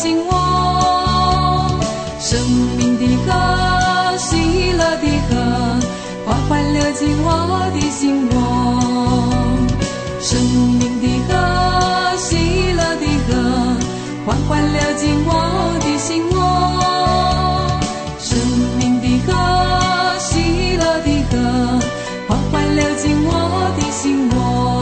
进我，生命的河，喜乐的河，缓缓流进我的心窝。生命的河，喜乐的河，缓缓流进我的心窝。生命的河，喜乐的河，缓缓流进我的心窝。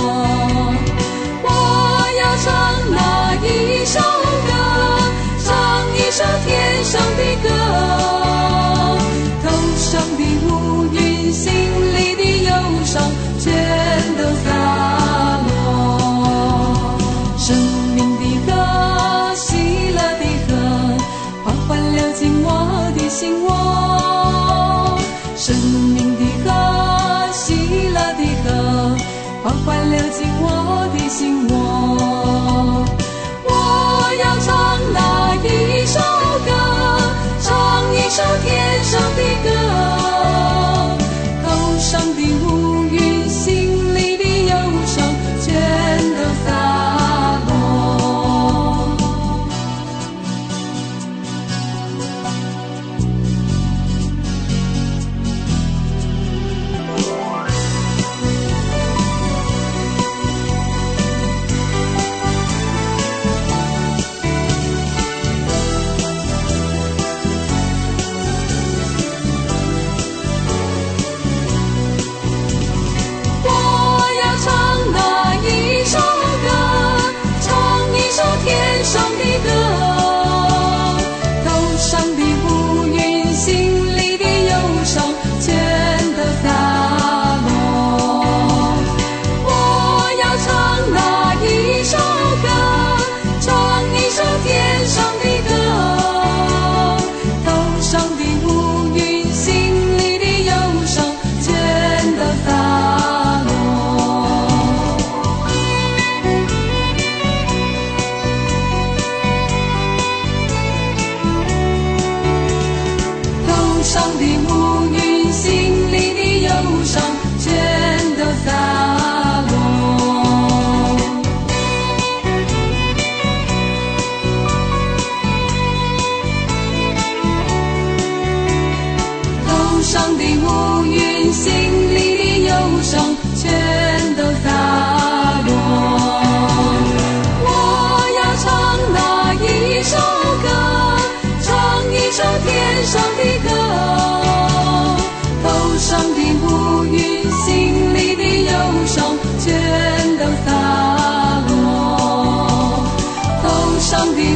我要唱那一首歌，唱一首天上的歌，头上的乌云，心里的忧伤，全都洒落。生命的河，喜乐的河，缓缓流进我的心窝。生命的河，喜乐的河，缓缓流进我的心窝。我要唱那一首歌，唱一首天上的歌，头上的乌云，心里的忧伤，全都洒落。我要唱那一首歌，唱一首天上的歌，头上的乌云，心里的忧伤，全都洒落。我要唱那一首歌，唱一首天上的歌，头上的乌云，心里的忧伤，全都洒落。头上的乌云，心里的忧伤，全都洒落。头上的乌云，心里的忧伤，全都洒落。我要唱那一首歌，唱一首天上的歌，头上的乌云，心里的忧伤，全都洒落。头上的